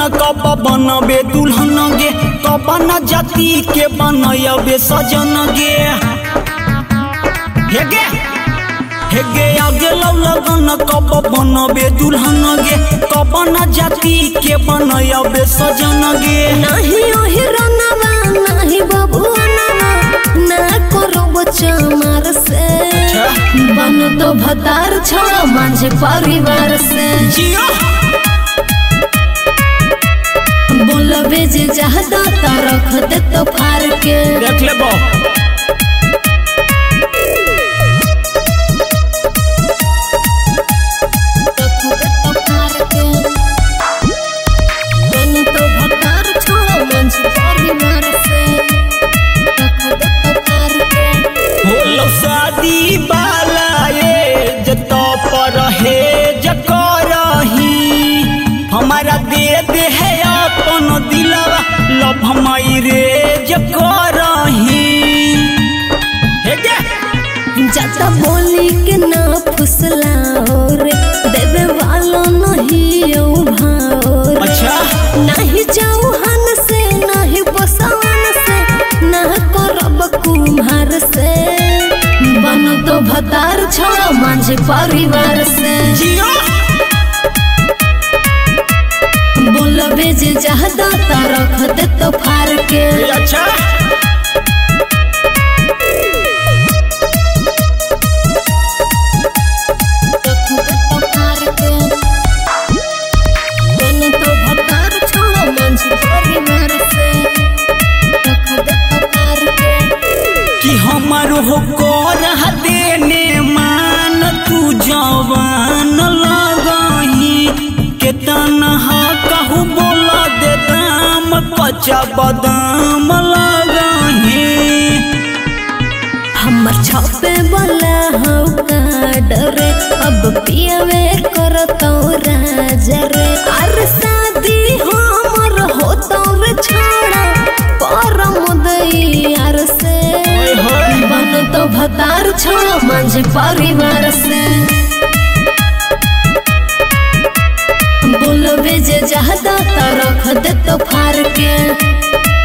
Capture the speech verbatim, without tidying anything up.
कब बनबे दुल्हन गे कब न जाति के बनयबे सजन गे हे गे हे गे आगे लगन कब बनबे दुल्हन गे कब न जाति के बनयबे सजन गे नहीं ओहि रनवा नहीं बबुआनवा ना करब चमार से बन तो भतार छ माझे परिवार से जियो बोलबे जे चाहता त रख दे तो फार के देख लेबो शादी वाला ये जतो पर है जकरही हमारा दे दे है अपन दिलवा लब हमारी रे जकरही हे गे जाता बोली के ना फुसलाओ रे देवे वालो नहीं ओ भाओ रे अच्छा नहीं चौहान से नहीं बसवान से ना करब कुम्हार से बन तो भतार छ माझे परिवार से जियो बोलबे जे चाहता त रख दे तो फार के अच्छा कि हमारो हो कर देने मान तू जवान लगही केतना कहू बोला दे दाम कच्चा बदाम लगही हमर छपे वाला हो का डरे अब पियावे करतो राजा रे अरे शादी हमर होतो रे छोड़ा परम दयार से बन तो भतार छ माझे परिवार से बोलबे जे चाहता त रख दे तो फार के।